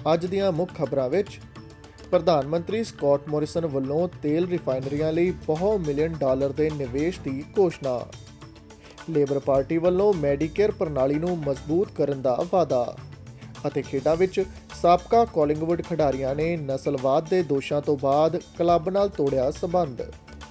ਅੱਜ ਦੀਆਂ ਮੁੱਖ ਖਬਰਾਂ ਵਿੱਚ ਪ੍ਰਧਾਨ ਮੰਤਰੀ ਸਕਾਟ ਮੋਰਿਸਨ ਵੱਲੋਂ ਤੇਲ ਰਿਫਾਈਨਰੀਆਂ ਲਈ $100 ਮਿਲੀਅਨ ਦੇ ਨਿਵੇਸ਼ ਦੀ ਘੋਸ਼ਣਾ। ਲੇਬਰ ਪਾਰਟੀ ਵੱਲੋਂ ਮੈਡੀਕੇਅਰ ਪ੍ਰਣਾਲੀ ਨੂੰ ਮਜ਼ਬੂਤ ਕਰਨ ਦਾ ਵਾਅਦਾ। ਅਤੇ ਖੇਡਾਂ ਵਿੱਚ ਸਾਬਕਾ ਕਾਲਿੰਗਵੁੱਡ ਖਿਡਾਰੀਆਂ ਨੇ ਨਸਲਵਾਦ ਦੇ ਦੋਸ਼ਾਂ ਤੋਂ ਬਾਅਦ ਕਲੱਬ ਨਾਲ ਤੋੜਿਆ ਸਬੰਧ।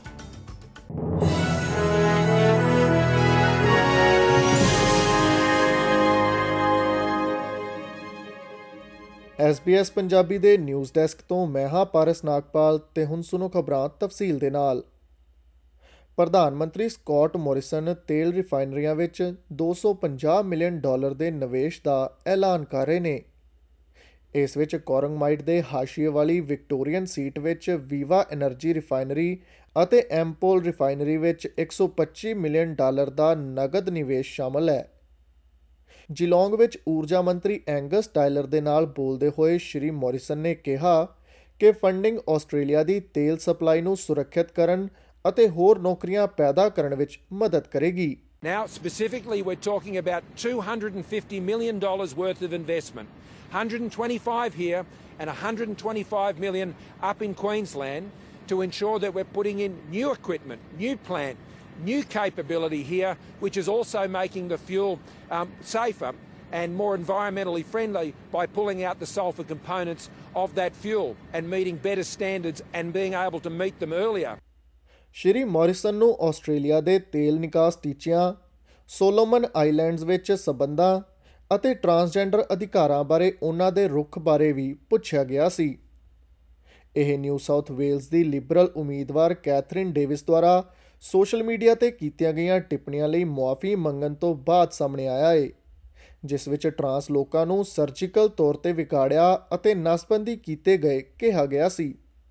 SBS ਪੰਜਾਬੀ ਦੇ ਨਿਊਜ਼ ਡੈਸਕ ਤੋਂ ਮੈਂ ਹਾਂ ਪਾਰਸ ਨਾਗਪਾਲ ਤੇ ਹੁਣ ਸੁਣੋ ਖਬਰਾਂ ਤਫਸੀਲ ਦੇ ਨਾਲ। ਪ੍ਰਧਾਨ ਮੰਤਰੀ ਸਕਾਟ ਮੋਰਿਸਨ ਤੇਲ ਰਿਫਾਈਨਰੀਆਂ ਵਿੱਚ $250 ਮਿਲੀਅਨ ਦੇ ਨਿਵੇਸ਼ ਦਾ ਐਲਾਨ ਕਰ ਰਹੇ ਨੇ। ਇਸ ਵਿੱਚ ਕੋਰੰਗਮਾਈਟ ਦੇ ਹਾਸ਼ੀਏ ਵਾਲੀ ਵਿਕਟੋਰੀਅਨ ਸੀਟ ਵਿੱਚ ਵੀਵਾ ਐਨਰਜੀ ਰਿਫਾਈਨਰੀ ਅਤੇ ਐਮਪੋਲ ਰਿਫਾਈਨਰੀ ਵਿੱਚ $125 ਮਿਲੀਅਨ ਦਾ ਨਗਦ ਨਿਵੇਸ਼ ਸ਼ਾਮਲ ਹੈ। ਜਿਲੌਂਗ ਵਿੱਚ ਊਰਜਾ ਮੰਤਰੀ ਐਂਗਸ ਟਾਇਲਰ ਦੇ ਨਾਲ ਬੋਲਦੇ ਹੋਏ ਸ਼੍ਰੀ ਮੋਰਿਸਨ ਨੇ ਕਿਹਾ ਕਿ ਫੰਡਿੰਗ ਆਸਟ੍ਰੇਲੀਆ ਦੀ ਤੇਲ ਸਪਲਾਈ ਨੂੰ ਸੁਰੱਖਿਅਤ ਕਰਨ ਅਤੇ ਹੋਰ ਨੌਕਰੀਆਂ ਪੈਦਾ ਕਰਨ ਵਿੱਚ ਮਦਦ ਕਰੇਗੀ। Now, specifically, we're talking about $250 million worth of investment, 125 here and 125 million up in Queensland to ensure that we're putting in new equipment, new plant, new capability here, which is also making the fuel safer and more environmentally friendly by pulling out the sulphur components of that fuel and meeting better standards and being able to meet them earlier. Shri Morrison ਨੂੰ Australia ਦੇ ਤੇਲ ਨਿਕਾਸ ਟੀਚਿਆਂ, Solomon islands ਵਿੱਚ ਸਬੰਧਾਂ ਅਤੇ transgender ਅਧਿਕਾਰਾਂ ਬਾਰੇ ਉਹਨਾਂ ਦੇ ਰੁਖ ਬਾਰੇ ਵੀ ਪੁੱਛਿਆ ਗਿਆ ਸੀ। ਇਹ ਨਿਊ ਸਾਊਥ ਵੇਲਜ਼ ਦੀ ਲਿਬਰਲ ਉਮੀਦਵਾਰ ਕੈਥਰੀਨ ਡੇਵਿਸ ਦੁਆਰਾ ਸੋਸ਼ਲ ਮੀਡੀਆ 'ਤੇ ਕੀਤੀਆਂ ਗਈਆਂ ਟਿੱਪਣੀਆਂ ਲਈ ਮੁਆਫ਼ੀ ਮੰਗਣ ਤੋਂ ਬਾਅਦ ਸਾਹਮਣੇ ਆਇਆ ਹੈ, ਜਿਸ ਵਿੱਚ ਟਰਾਂਸ ਲੋਕਾਂ ਨੂੰ ਸਰਜੀਕਲ ਤੌਰ 'ਤੇ ਵਿਗਾੜਿਆ ਅਤੇ ਨਸਬੰਦੀ ਕੀਤੇ ਗਏ ਕਿਹਾ ਗਿਆ ਸੀ।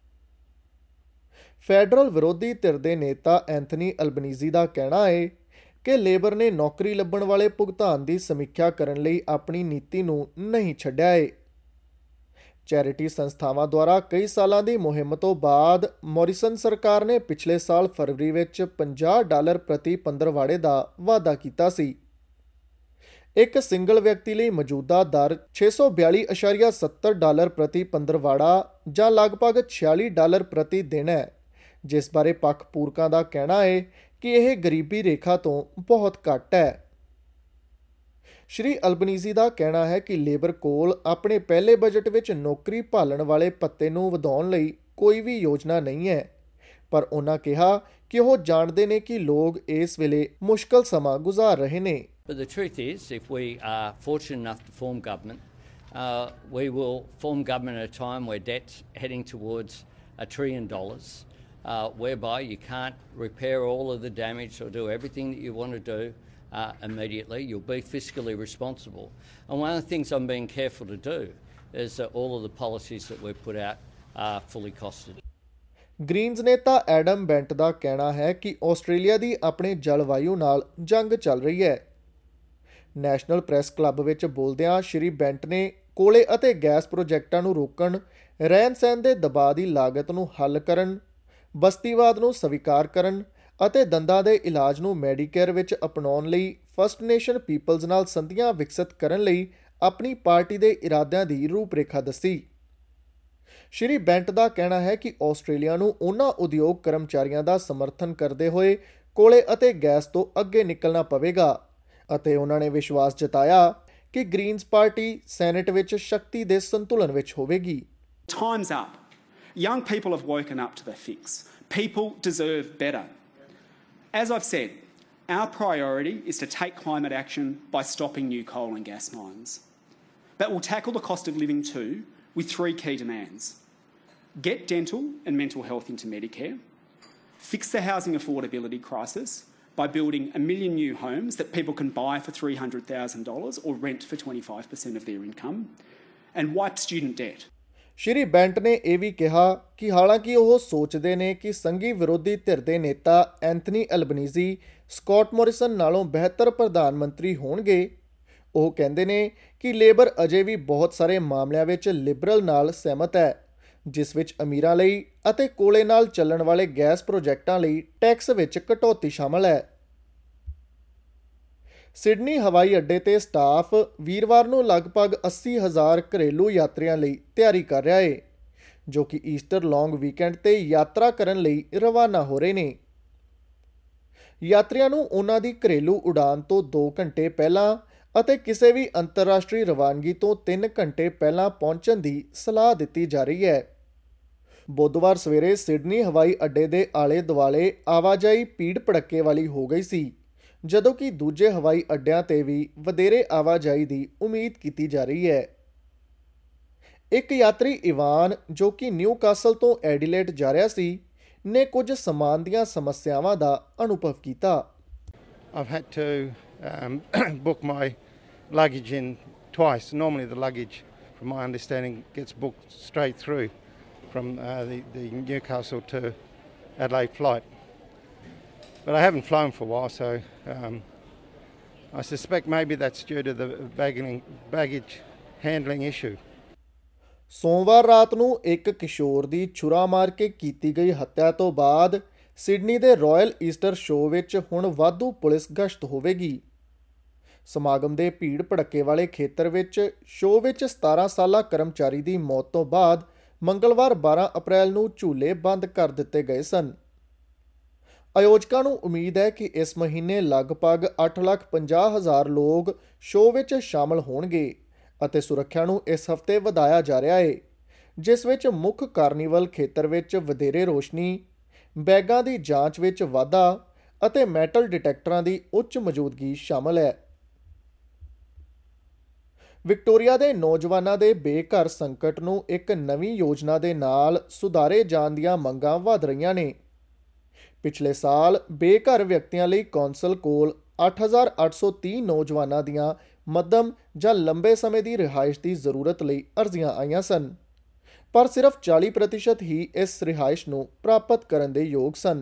ਫੈਡਰਲ ਵਿਰੋਧੀ ਧਿਰ ਦੇ ਨੇਤਾ ਐਂਥਨੀ ਅਲਬਨੀਜ਼ੀ ਦਾ ਕਹਿਣਾ ਹੈ ਕਿ ਲੇਬਰ ਨੇ ਨੌਕਰੀ ਲੱਭਣ ਵਾਲੇ ਭੁਗਤਾਨ ਦੀ ਸਮੀਖਿਆ ਕਰਨ ਲਈ ਆਪਣੀ ਨੀਤੀ ਨੂੰ ਨਹੀਂ ਛੱਡਿਆ ਹੈ। ਚੈਰਿਟੀ ਸੰਸਥਾਵਾਂ ਦੁਆਰਾ ਕਈ ਸਾਲਾਂ ਦੀ ਮੁਹਿੰਮ ਤੋਂ ਬਾਅਦ ਮੋਰਿਸਨ ਸਰਕਾਰ ਨੇ ਪਿਛਲੇ ਸਾਲ ਫਰਵਰੀ ਵਿੱਚ $50 ਪ੍ਰਤੀ ਪੰਦਰਵਾੜੇ ਦਾ ਵਾਅਦਾ ਕੀਤਾ ਸੀ। ਇੱਕ ਸਿੰਗਲ ਵਿਅਕਤੀ ਲਈ ਮੌਜੂਦਾ ਦਰ $642.70 ਪ੍ਰਤੀ ਪੰਦਰਵਾੜਾ ਜਾਂ ਲਗਭਗ $46 ਪ੍ਰਤੀ ਦਿਨ ਹੈ, ਜਿਸ ਬਾਰੇ ਪੱਖ ਪੂਰਕਾਂ ਦਾ ਕਹਿਣਾ ਹੈ ਕਿ ਇਹ ਗਰੀਬੀ ਰੇਖਾ ਤੋਂ ਬਹੁਤ ਘੱਟ ਹੈ। ਸ਼੍ਰੀ ਅਲਬਨੀਜ਼ੀ ਦਾ ਕਹਿਣਾ ਹੈ ਕਿ ਲੇਬਰ ਕੋਲ ਆਪਣੇ ਪਹਿਲੇ ਬਜਟ ਵਿੱਚ ਨੌਕਰੀ ਭਾਲਣ ਵਾਲੇ ਭੱਤੇ ਨੂੰ ਵਧਾਉਣ ਲਈ ਕੋਈ ਵੀ ਯੋਜਨਾ ਨਹੀਂ ਹੈ, ਪਰ ਉਹਨਾਂ ਕਿਹਾ ਕਿ ਉਹ ਜਾਣਦੇ ਨੇ ਕਿ ਲੋਕ ਇਸ ਵੇਲੇ ਮੁਸ਼ਕਲ ਸਮਾਂ ਗੁਜ਼ਾਰ ਰਹੇ ਨੇ। But the truth is, if we are fortunate enough to form government, we will form government at a time where debt's heading towards $1 trillion, whereby you can't repair all of the damage or do everything that you want to do immediately. You'll be fiscally responsible. And one of the things I'm being careful to do is that all of the policies that we've put out are fully costed. Greens ਨੇਤਾ Adam Bandt ਦਾ ਕਹਿਣਾ ਹੈ ਕਿ Australia ਦੀ ਆਪਣੇ ਜਲਵਾਯੂ ਨਾਲ ਜੰਗ ਚੱਲ ਰਹੀ ਹੈ। ਨੈਸ਼ਨਲ ਪ੍ਰੈਸ ਕਲੱਬ ਵਿੱਚ ਬੋਲਦਿਆਂ ਸ਼੍ਰੀ ਬੈਂਟ ਨੇ ਕੋਲੇ ਅਤੇ ਗੈਸ ਪ੍ਰੋਜੈਕਟਾਂ ਨੂੰ ਰੋਕਣ, ਰਹਿਣ ਸਹਿਣ ਦੇ ਦਬਾਅ ਦੀ ਲਾਗਤ ਨੂੰ ਹੱਲ ਕਰਨ, ਬਸਤੀਵਾਦ ਨੂੰ ਸਵੀਕਾਰ ਕਰਨ ਅਤੇ ਦੰਦਾਂ ਦੇ ਇਲਾਜ ਨੂੰ ਮੈਡੀਕੇਅਰ ਵਿੱਚ ਅਪਣਾਉਣ ਲਈ ਫਸਟ ਨੇਸ਼ਨ ਪੀਪਲਜ਼ ਨਾਲ ਸੰਧੀਆਂ ਵਿਕਸਤ ਕਰਨ ਲਈ ਆਪਣੀ ਪਾਰਟੀ ਦੇ ਇਰਾਦਿਆਂ ਦੀ ਰੂਪਰੇਖਾ ਦੱਸੀ। ਸ਼੍ਰੀ ਬੈਂਟ ਦਾ ਕਹਿਣਾ ਹੈ ਕਿ ਆਸਟ੍ਰੇਲੀਆ ਨੂੰ ਉਹਨਾਂ ਉਦਯੋਗ ਕਰਮਚਾਰੀਆਂ ਦਾ ਸਮਰਥਨ ਕਰਦੇ ਹੋਏ ਕੋਲੇ ਅਤੇ ਗੈਸ ਤੋਂ ਅੱਗੇ ਨਿਕਲਣਾ ਪਵੇਗਾ ਅਤੇ ਉਹਨਾਂ ਨੇ ਵਿਸ਼ਵਾਸ ਜਤਾਇਆ ਕਿ ਗ੍ਰੀਨਜ਼ ਪਾਰਟੀ ਸੈਨੇਟ ਵਿੱਚ ਸ਼ਕਤੀ ਦੇ ਸੰਤੁਲਨ ਵਿੱਚ ਹੋਵੇਗੀ। Time's up. Young people have woken up to the fix. People deserve better. As I've said, our priority is to take climate action by stopping new coal and gas mines. But we'll tackle the cost of living too with 3 key demands. Get dental and mental health into Medicare. Fix the housing affordability crisis by building 1 million new homes that people can buy for $300,000 or rent for 25% of their income. And wipe student debt. Shri Bandt ਨੇ ਇਹ ਵੀ ਕਿਹਾ ਕਿ ਹਾਲਾਂਕਿ ਉਹ ਸੋਚਦੇ ਨੇ ਕਿ ਸੰਘੀ ਵਿਰੋਧੀ ਧਿਰ ਦੇ ਨੇਤਾ ਐਂਥਨੀ ਅਲਬਨੀਜ਼ੀ ਸਕਾਟ ਮੋਰਿਸਨ ਨਾਲੋਂ ਬਿਹਤਰ ਪ੍ਰਧਾਨ ਮੰਤਰੀ ਹੋਣਗੇ, ਉਹ ਕਹਿੰਦੇ ਨੇ ਕਿ ਲੇਬਰ ਅਜੇ ਵੀ ਬਹੁਤ ਸਾਰੇ ਮਾਮਲਿਆਂ ਵਿੱਚ ਲਿਬਰਲ ਨਾਲ ਸਹਿਮਤ ਹੈ, ਜਿਸ ਵਿੱਚ ਅਮੀਰਾਂ ਲਈ ਅਤੇ ਕੋਲੇ ਨਾਲ ਚੱਲਣ ਵਾਲੇ ਗੈਸ ਪ੍ਰੋਜੈਕਟਾਂ ਲਈ ਟੈਕਸ ਵਿੱਚ ਕਟੌਤੀ ਸ਼ਾਮਲ ਹੈ। ਸਿਡਨੀ ਹਵਾਈ ਅੱਡੇ ਤੇ ਸਟਾਫ ਵੀਰਵਾਰ ਨੂੰ ਲਗਭਗ 80,000 ਘਰੇਲੂ ਯਾਤਰੀਆਂ ਲਈ ਤਿਆਰੀ ਕਰ ਰਿਹਾ ਹੈ, ਜੋ ਕਿ ਈਸਟਰ ਲੌਂਗ ਵੀਕਐਂਡ ਤੇ ਯਾਤਰਾ ਕਰਨ ਲਈ ਰਵਾਨਾ ਹੋ ਰਹੇ ਨੇ। ਯਾਤਰੀਆਂ ਨੂੰ ਉਹਨਾਂ ਦੀ ਘਰੇਲੂ ਉਡਾਨ ਤੋਂ 2 ਘੰਟੇ ਪਹਿਲਾਂ ਅਤੇ ਕਿਸੇ ਵੀ ਅੰਤਰਰਾਸ਼ਟਰੀ ਰਵਾਨਗੀ ਤੋਂ 3 ਘੰਟੇ ਪਹਿਲਾਂ ਪਹੁੰਚਣ ਦੀ ਸਲਾਹ ਦਿੱਤੀ ਜਾ ਰਹੀ ਹੈ। ਬੁੱਧਵਾਰ ਸਵੇਰੇ ਸਿਡਨੀ ਹਵਾਈ ਅੱਡੇ ਦੇ ਆਲੇ ਦੁਆਲੇ ਆਵਾਜਾਈ ਭੀੜ ਭੜੱਕੇ ਵਾਲੀ ਹੋ ਗਈ ਸੀ, ਜਦੋਂ ਕਿ ਦੂਜੇ ਹਵਾਈ ਅੱਡਿਆਂ ਤੇ ਵੀ ਵਧੇਰੇ ਆਵਾਜਾਈ ਦੀ ਉਮੀਦ ਕੀਤੀ ਜਾ ਰਹੀ ਹੈ। ਇੱਕ ਯਾਤਰੀ ਇਵਾਨ, ਜੋ ਕਿ ਨਿਊਕਾਸਲ ਤੋਂ ਐਡੀਲੇਡ ਜਾ ਰਿਹਾ ਸੀ, ਨੇ ਕੁਝ ਸਮਾਨ ਦੀਆਂ ਸਮੱਸਿਆਵਾਂ ਦਾ ਅਨੁਭਵ ਕੀਤਾ। I've had to book my luggage in twice. Normally the luggage, from my understanding, gets booked straight through from the Newcastle to Adelaide flight. But I haven't flown for a while, so I suspect maybe that's due to the baggage handling issue. ਸੋਮਵਾਰ ਰਾਤ ਨੂੰ ਇੱਕ ਕਿਸ਼ੋਰ ਦੀ ਛੁਰਾ ਮਾਰ ਕੇ ਕੀਤੀ ਗਈ ਹੱਤਿਆ ਤੋਂ ਬਾਅਦ ਸਿਡਨੀ ਦੇ ਰਾਇਲ ਈਸਟਰ ਸ਼ੋਅ ਵਿੱਚ ਹੁਣ ਵਾਧੂ ਪੁਲਿਸ ਗਸ਼ਤ ਹੋਵੇਗੀ। ਸਮਾਗਮ ਦੇ ਭੀੜ ਭੜੱਕੇ ਵਾਲੇ ਖੇਤਰ ਵਿੱਚ ਸ਼ੋਅ ਵਿੱਚ 17 ਸਾਲਾ ਕਰਮਚਾਰੀ ਦੀ ਮੌਤ ਤੋਂ ਬਾਅਦ ਮੰਗਲਵਾਰ 12 ਅਪ੍ਰੈਲ ਨੂੰ ਝੂਲੇ ਬੰਦ ਕਰ ਦਿੱਤੇ ਗਏ ਸਨ। ਆਯੋਜਕਾਂ ਨੂੰ ਉਮੀਦ ਹੈ ਕਿ ਇਸ ਮਹੀਨੇ ਲਗਭਗ 8,50,000 ਲੋਕ ਸ਼ੋਅ ਵਿੱਚ ਸ਼ਾਮਲ ਹੋਣਗੇ ਅਤੇ ਸੁਰੱਖਿਆ ਨੂੰ ਇਸ ਹਫ਼ਤੇ ਵਧਾਇਆ ਜਾ ਰਿਹਾ ਹੈ, ਜਿਸ ਵਿੱਚ ਮੁੱਖ ਕਾਰਨੀਵਲ ਖੇਤਰ ਵਿੱਚ ਵਧੇਰੇ ਰੋਸ਼ਨੀ, ਬੈਗਾਂ ਦੀ ਜਾਂਚ ਵਿੱਚ ਵਾਧਾ ਅਤੇ ਮੈਟਲ ਡਿਟੈਕਟਰਾਂ ਦੀ ਉੱਚ ਮੌਜੂਦਗੀ ਸ਼ਾਮਲ ਹੈ। ਵਿਕਟੋਰੀਆ ਦੇ ਨੌਜਵਾਨਾਂ ਦੇ ਬੇਘਰ ਸੰਕਟ ਨੂੰ ਇੱਕ ਨਵੀਂ ਯੋਜਨਾ ਦੇ ਨਾਲ ਸੁਧਾਰੇ ਜਾਣ ਦੀਆਂ ਮੰਗਾਂ ਵਧ ਰਹੀਆਂ ਨੇ। ਪਿਛਲੇ ਸਾਲ ਬੇਘਰ ਵਿਅਕਤੀਆਂ ਲਈ ਕੌਂਸਲ ਕੋਲ 8,830 ਨੌਜਵਾਨਾਂ ਦੀਆਂ ਮੱਧਮ ਜਾਂ ਲੰਬੇ ਸਮੇਂ ਦੀ ਰਿਹਾਇਸ਼ ਦੀ ਜ਼ਰੂਰਤ ਲਈ ਅਰਜ਼ੀਆਂ ਆਈਆਂ ਸਨ, ਪਰ ਸਿਰਫ 40% ਹੀ ਇਸ ਰਿਹਾਇਸ਼ ਨੂੰ ਪ੍ਰਾਪਤ ਕਰਨ ਦੇ ਯੋਗ ਸਨ।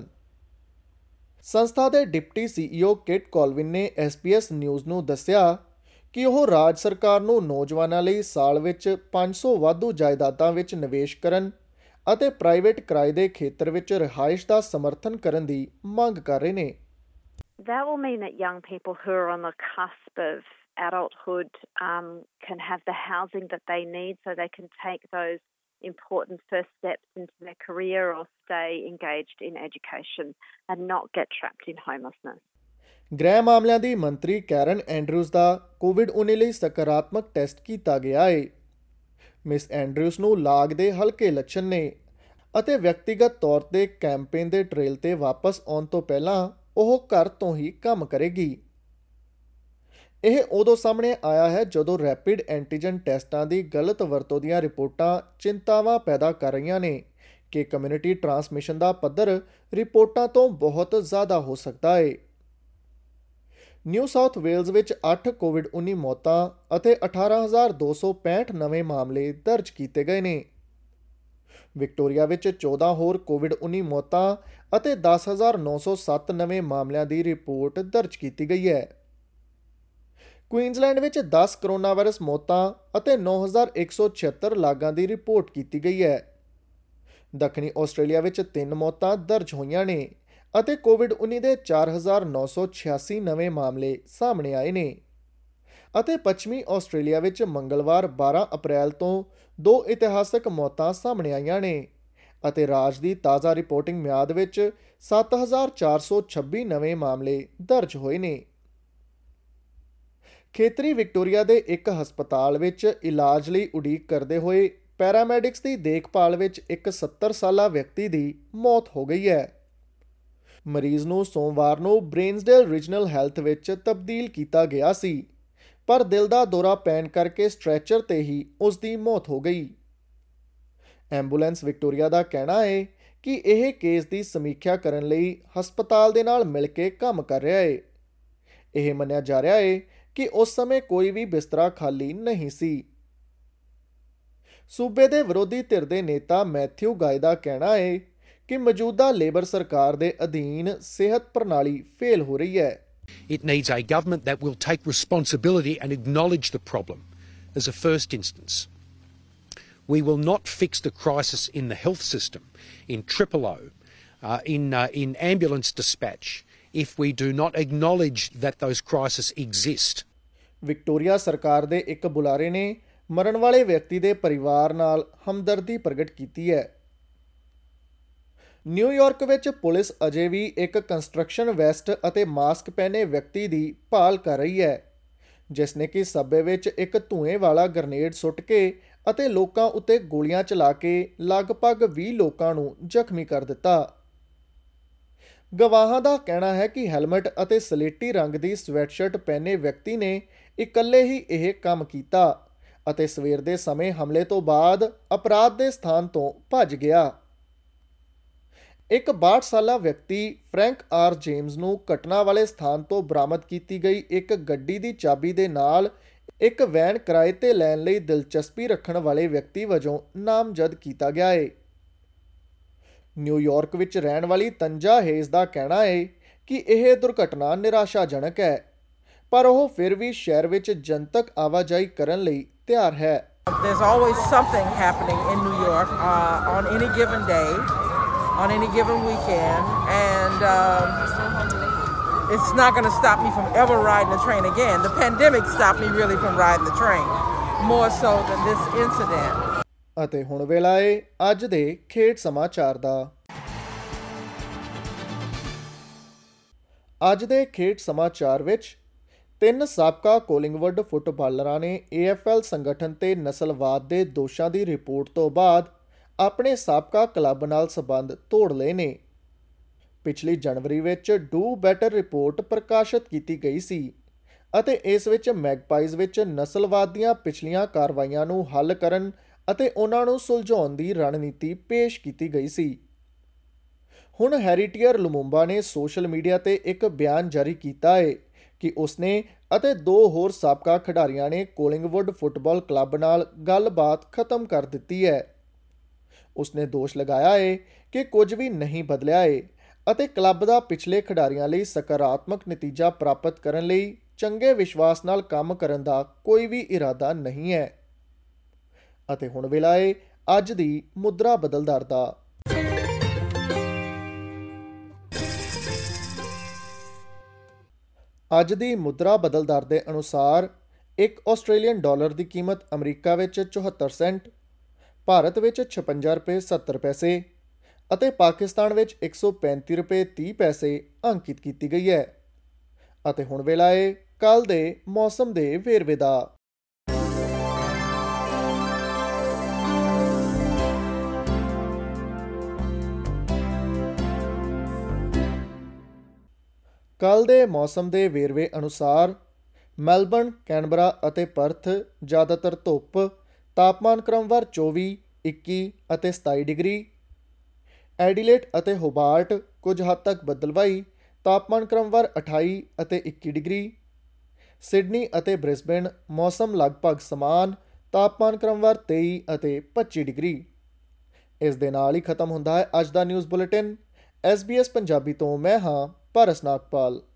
ਸੰਸਥਾ ਦੇ ਡਿਪਟੀ CEO ਕਿਟ ਕੋਲਵਿਨ ਨੇ SBS ਨਿਊਜ਼ ਨੂੰ ਦੱਸਿਆ ਕਿ ਉਹ ਰਾਜ ਸਰਕਾਰ ਨੂੰ ਨੌਜਵਾਨਾਂ ਲਈ ਸਾਲ ਵਿੱਚ 500 ਵਾਧੂ ਜਾਇਦਾਦਾਂ ਵਿੱਚ ਨਿਵੇਸ਼ ਕਰਨ ਅਤੇ ਪ੍ਰਾਈਵੇਟ ਕਿਰਾਏ ਦੇ ਖੇਤਰ ਵਿੱਚ ਰਿਹਾਇਸ਼ ਦਾ ਸਮਰਥਨ ਕਰਨ ਦੀ ਮੰਗ ਕਰ ਰਹੇ ਨੇ। That will mean that young people who are on the cusp of adulthood can have the housing that they need so they can take those important first steps into their career or stay engaged in education and not get trapped in homelessness. ਗ੍ਰਹਿ ਮਾਮਲਿਆਂ ਦੀ ਮੰਤਰੀ Karen Andrews ਦਾ COVID-19 ਲਈ ਸਕਾਰਾਤਮਕ test ਕੀਤਾ ਗਿਆ ਹੈ। Miss Andrews ਨੂੰ ਲਾਗ ਦੇ ਹਲਕੇ ਲੱਛਣ ਨੇ ਅਤੇ ਵਿਅਕਤੀਗਤ ਤੌਰ ਤੇ ਕੈਂਪੇਨ ਦੇ ਟ੍ਰੇਲ ਤੇ ਵਾਪਸ ਆਉਣ ਤੋਂ ਪਹਿਲਾਂ ਉਹ ਘਰ ਤੋਂ ਹੀ ਕੰਮ ਕਰੇਗੀ। ਇਹ ਉਦੋਂ ਸਾਹਮਣੇ ਆਇਆ ਹੈ ਜਦੋਂ ਰੈਪਿਡ ਐਂਟੀਜਨ ਟੈਸਟਾਂ ਦੀ ਗਲਤ ਵਰਤੋਂ ਦੀਆਂ ਰਿਪੋਰਟਾਂ ਚਿੰਤਾਵਾਂ ਪੈਦਾ ਕਰ ਰਹੀਆਂ ਨੇ ਕਿ ਕਮਿਊਨਿਟੀ ਟਰਾਂਸਮਿਸ਼ਨ ਦਾ ਪੱਧਰ ਰਿਪੋਰਟਾਂ ਤੋਂ ਬਹੁਤ ਜ਼ਿਆਦਾ ਹੋ ਸਕਦਾ ਹੈ। ਨਿਊ ਸਾਊਥ ਵੇਲਜ਼ ਵਿੱਚ 8 COVID-19 ਮੌਤਾਂ ਅਤੇ 18,265 ਨਵੇਂ ਮਾਮਲੇ ਦਰਜ ਕੀਤੇ ਗਏ ਨੇ। ਵਿਕਟੋਰੀਆ ਵਿੱਚ 14 ਹੋਰ COVID-19 ਮੌਤਾਂ ਅਤੇ 10,907 ਨਵੇਂ ਮਾਮਲਿਆਂ ਦੀ ਰਿਪੋਰਟ ਦਰਜ ਕੀਤੀ ਗਈ ਹੈ। ਕੁਈਨਜ਼ਲੈਂਡ ਵਿੱਚ 10 ਕਰੋਨਾ ਵਾਇਰਸ ਮੌਤਾਂ ਅਤੇ 9,176 ਲਾਗਾਂ ਦੀ ਰਿਪੋਰਟ ਕੀਤੀ ਗਈ ਹੈ। ਦੱਖਣੀ ਆਸਟ੍ਰੇਲੀਆ ਵਿੱਚ 3 ਮੌਤਾਂ ਦਰਜ ਹੋਈਆਂ ਨੇ ਅਤੇ COVID-19 ਦੇ 4,986 ਨਵੇਂ ਮਾਮਲੇ ਸਾਹਮਣੇ ਆਏ ਨੇ ਅਤੇ ਪੱਛਮੀ ਆਸਟ੍ਰੇਲੀਆ ਵਿੱਚ ਮੰਗਲਵਾਰ 12 ਅਪ੍ਰੈਲ ਤੋਂ 2 ਇਤਿਹਾਸਕ ਮੌਤਾਂ ਸਾਹਮਣੇ ਆਈਆਂ ਨੇ ਅਤੇ ਰਾਜ ਦੀ ਤਾਜ਼ਾ ਰਿਪੋਰਟਿੰਗ ਮਿਆਦ ਵਿੱਚ 7,426 ਨਵੇਂ ਮਾਮਲੇ ਦਰਜ ਹੋਏ ਨੇ। ਖੇਤਰੀ ਵਿਕਟੋਰੀਆ ਦੇ ਇੱਕ ਹਸਪਤਾਲ ਵਿੱਚ ਇਲਾਜ ਲਈ ਉਡੀਕ ਕਰਦੇ ਹੋਏ ਪੈਰਾਮੈਡਿਕਸ ਦੀ ਦੇਖਭਾਲ ਵਿੱਚ ਇੱਕ 70 ਸਾਲਾ ਵਿਅਕਤੀ ਦੀ ਮੌਤ ਹੋ ਗਈ ਹੈ। ਮਰੀਜ਼ ਨੂੰ ਸੋਮਵਾਰ ਨੂੰ ਬ੍ਰੇਨਸਡੇਲ ਰੀਜਨਲ ਹੈਲਥ ਵਿੱਚ ਤਬਦੀਲ ਕੀਤਾ ਗਿਆ ਸੀ, ਪਰ ਦਿਲ ਦਾ ਦੌਰਾ ਪੈਣ ਕਰਕੇ ਸਟ੍ਰੈਚਰ ਤੇ ਹੀ ਉਸ ਦੀ ਮੌਤ ਹੋ ਗਈ। ਐਂਬੂਲੈਂਸ ਵਿਕਟੋਰੀਆ ਦਾ ਕਹਿਣਾ ਹੈ ਕਿ ਇਹ ਕੇਸ ਦੀ ਸਮੀਖਿਆ ਕਰਨ ਲਈ ਹਸਪਤਾਲ ਦੇ ਨਾਲ ਮਿਲ ਕੇ ਕੰਮ ਕਰ ਰਿਹਾ ਹੈ। ਇਹ ਮੰਨਿਆ ਜਾ ਰਿਹਾ ਹੈ ਕਿ ਉਸ ਸਮੇਂ ਕੋਈ ਵੀ ਬਿਸਤਰਾ ਖਾਲੀ ਨਹੀਂ ਸੀ। ਸੂਬੇ ਦੇ ਵਿਰੋਧੀ ਧਿਰ ਦੇ ਨੇਤਾ ਮੈਥਿਊ ਗਾਏ ਦਾ ਕਹਿਣਾ ਹੈ ਕਿ ਮੌਜੂਦਾ ਲੇਬਰ ਸਰਕਾਰ ਦੇ ਅਧੀਨ ਸਿਹਤ ਪ੍ਰਣਾਲੀ ਫੇਲ ਹੋ ਰਹੀ ਹੈ। It needs a government that will take responsibility and acknowledge the problem as a first instance. We will not fix the crisis in the health system, in O, in ambulance dispatch, if we do not acknowledge that those crises exist. Victoria ਸਰਕਾਰ ਦੇ ਇੱਕ ਬੁਲਾਰੇ ਨੇ ਮਰਨ ਵਾਲੇ ਵਿਅਕਤੀ ਦੇ ਪਰਿਵਾਰ ਨਾਲ ਹਮਦਰਦੀ ਪ੍ਰਗਟ ਕੀਤੀ ਹੈ। ਨਿਊਯਾਰਕ ਵਿੱਚ ਪੁਲਿਸ ਅਜੇ ਵੀ ਇੱਕ ਕੰਸਟਰਕਸ਼ਨ ਵੈਸਟ ਅਤੇ ਮਾਸਕ ਪਹਿਨੇ ਵਿਅਕਤੀ ਦੀ ਭਾਲ ਕਰ ਰਹੀ ਹੈ, ਜਿਸ ਨੇ ਕਿ ਸਬਵੇ ਵਿੱਚ ਇੱਕ ਧੂਏ ਵਾਲਾ ਗ੍ਰਨੇਡ ਸੁੱਟ ਕੇ ਅਤੇ ਲੋਕਾਂ ਉੱਤੇ ਗੋਲੀਆਂ ਚਲਾ ਕੇ ਲਗਭਗ 20 ਲੋਕਾਂ ਨੂੰ ਜ਼ਖਮੀ ਕਰ ਦਿੱਤਾ। ਗਵਾਹਾਂ ਦਾ ਕਹਿਣਾ ਹੈ ਕਿ ਹੈਲਮਟ ਅਤੇ ਸਲੇਟੀ ਰੰਗ ਦੀ ਸਵੈਟਸ਼ਰਟ ਪਹਿਨੇ ਵਿਅਕਤੀ ਨੇ ਇਕੱਲੇ ਹੀ ਇਹ ਕੰਮ ਕੀਤਾ ਅਤੇ ਸਵੇਰ ਦੇ ਸਮੇਂ ਹਮਲੇ ਤੋਂ ਬਾਅਦ ਅਪਰਾਧ ਦੇ ਸਥਾਨ ਤੋਂ ਭੱਜ ਗਿਆ। ਇੱਕ 62 ਸਾਲਾ ਵਿਅਕਤੀ ਫਰੈਂਕ ਆਰ ਜੇਮਜ਼ ਨੂੰ ਘਟਨਾ ਵਾਲੇ ਸਥਾਨ ਤੋਂ ਬਰਾਮਦ ਕੀਤੀ ਗਈ ਇੱਕ ਗੱਡੀ ਦੀ ਚਾਬੀ ਦੇ ਨਾਲ ਇੱਕ ਵੈਨ ਕਿਰਾਏ ਤੇ ਲੈਣ ਲਈ ਦਿਲਚਸਪੀ ਰੱਖਣ ਵਾਲੇ ਵਿਅਕਤੀ ਵਜੋਂ ਨਾਮਜ਼ਦ ਕੀਤਾ ਗਿਆ ਹੈ। ਨਿਊਯਾਰਕ ਵਿੱਚ ਰਹਿਣ ਵਾਲੀ ਤੰਜਾ ਹੇਜ਼ ਦਾ ਕਹਿਣਾ ਹੈ ਕਿ ਇਹ ਦੁਰਘਟਨਾ ਨਿਰਾਸ਼ਾਜਨਕ ਹੈ, ਪਰ ਉਹ ਫਿਰ ਵੀ ਸ਼ਹਿਰ ਵਿੱਚ ਜਨਤਕ ਆਵਾਜਾਈ ਕਰਨ ਲਈ ਤਿਆਰ ਹੈ। There's always something happening in New York on any given day, on any given weekend, and it's not going to stop me from ever riding the train again. The pandemic stopped me really from riding the train, more so than this incident. ਅਤੇ ਹੁਣ ਵੇਲਾ ਹੈ ਅੱਜ ਦੇ ਖੇਡ ਸਮਾਚਾਰ ਦਾ। ਅੱਜ ਦੇ ਖੇਡ ਸਮਾਚਾਰ ਵਿੱਚ 3 ਸਾਬਕਾ ਕੋਲਿੰਗਵੁੱਡ ਫੁੱਟਬਾਲਰਾਂ ਨੇ AFL ਸੰਗਠਨ ਤੇ ਨਸਲਵਾਦ ਦੇ ਦੋਸ਼ਾਂ ਦੀ ਰਿਪੋਰਟ ਤੋਂ ਬਾਅਦ ਆਪਣੇ ਸਾਬਕਾ ਕਲੱਬ ਨਾਲ ਸੰਬੰਧ ਤੋੜ ਲਏ ਨੇ। ਪਿਛਲੀ ਜਨਵਰੀ ਵਿੱਚ ਡੂ ਬੈਟਰ ਰਿਪੋਰਟ ਪ੍ਰਕਾਸ਼ਿਤ ਕੀਤੀ ਗਈ ਸੀ ਅਤੇ ਇਸ ਵਿੱਚ ਮੈਗਪਾਈਜ਼ ਵਿੱਚ ਨਸਲਵਾਦ ਦੀਆਂ ਪਿਛਲੀਆਂ ਕਾਰਵਾਈਆਂ ਨੂੰ ਹੱਲ ਕਰਨ ਅਤੇ ਉਹਨਾਂ ਨੂੰ ਸੁਲਝਾਉਣ ਦੀ ਰਣਨੀਤੀ ਪੇਸ਼ ਕੀਤੀ ਗਈ ਸੀ। ਹੁਣ ਹੈਰੀਟੀਅਰ ਲੁਮੂੰਬਾ ਨੇ ਸੋਸ਼ਲ ਮੀਡੀਆ ਤੇ ਇੱਕ ਬਿਆਨ ਜਾਰੀ ਕੀਤਾ ਹੈ ਕਿ ਉਸਨੇ ਅਤੇ 2 ਹੋਰ ਸਾਬਕਾ ਖਿਡਾਰੀਆਂ ਨੇ ਕੋਲਿੰਗਵੁੱਡ ਫੁੱਟਬਾਲ ਕਲੱਬ ਨਾਲ ਗੱਲਬਾਤ ਖਤਮ ਕਰ ਦਿੱਤੀ ਹੈ। ਉਸਨੇ ਦੋਸ਼ ਲਗਾਇਆ ਹੈ ਕਿ ਕੁਝ ਵੀ ਨਹੀਂ ਬਦਲਿਆ ਹੈ ਅਤੇ ਕਲੱਬ ਦਾ ਪਿਛਲੇ ਖਿਡਾਰੀਆਂ ਲਈ ਸਕਾਰਾਤਮਕ ਨਤੀਜਾ ਪ੍ਰਾਪਤ ਕਰਨ ਲਈ ਚੰਗੇ ਵਿਸ਼ਵਾਸ ਨਾਲ ਕੰਮ ਕਰਨ ਦਾ ਕੋਈ ਵੀ ਇਰਾਦਾ ਨਹੀਂ ਹੈ। ਅਤੇ ਹੁਣ ਵੇਲਾ ਹੈ ਅੱਜ ਦੀ ਮੁਦਰਾ ਬਦਲਦਾਰ ਦਾ। ਅੱਜ ਦੀ ਮੁਦਰਾ ਬਦਲਦਾਰ ਦੇ ਅਨੁਸਾਰ ਇੱਕ ਆਸਟ੍ਰੇਲੀਅਨ ਡਾਲਰ ਦੀ ਕੀਮਤ ਅਮਰੀਕਾ ਵਿੱਚ 74 ਸੈਂਟ, ਭਾਰਤ ਵਿੱਚ 56 ਰੁਪਏ 70 ਪੈਸੇ ਅਤੇ ਪਾਕਿਸਤਾਨ ਵਿੱਚ 135 ਰੁਪਏ 30 ਪੈਸੇ ਅੰਕਿਤ ਕੀਤੀ ਗਈ ਹੈ। ਅਤੇ ਹੁਣ ਵੇਲਾ ਹੈ ਕੱਲ੍ਹ ਦੇ ਮੌਸਮ ਦੇ ਵੇਰਵੇ ਦਾ। ਕੱਲ੍ਹ ਦੇ ਮੌਸਮ ਦੇ ਵੇਰਵੇ ਅਨੁਸਾਰ ਮੈਲਬਰਨ, ਕੈਨਬਰਾ ਅਤੇ ਪਰਥ ਜ਼ਿਆਦਾਤਰ ਧੁੱਪ, ਤਾਪਮਾਨ ਕ੍ਰਮਵਾਰ 24, 21 ਅਤੇ 27 ਡਿਗਰੀ। ਐਡੀਲੇਡ ਅਤੇ ਹੋਬਾਰਟ ਕੁਝ ਹੱਦ ਤੱਕ ਬੱਦਲਵਾਈ, ਤਾਪਮਾਨ ਕ੍ਰਮਵਾਰ 28 ਅਤੇ 21 ਡਿਗਰੀ। ਸਿਡਨੀ ਅਤੇ ਬ੍ਰਿਸਬੇਨ ਮੌਸਮ ਲਗਭਗ ਸਮਾਨ, ਤਾਪਮਾਨ ਕ੍ਰਮਵਾਰ 23 ਅਤੇ 25 ਡਿਗਰੀ। ਇਸ ਦੇ ਨਾਲ ਹੀ ਖਤਮ ਹੁੰਦਾ ਹੈ ਅੱਜ ਦਾ ਨਿਊਜ਼ ਬੁਲੇਟਿਨ। SBS ਪੰਜਾਬੀ ਤੋਂ ਮੈਂ ਹਾਂ ਪਾਰਸ ਨਾਗਪਾਲ।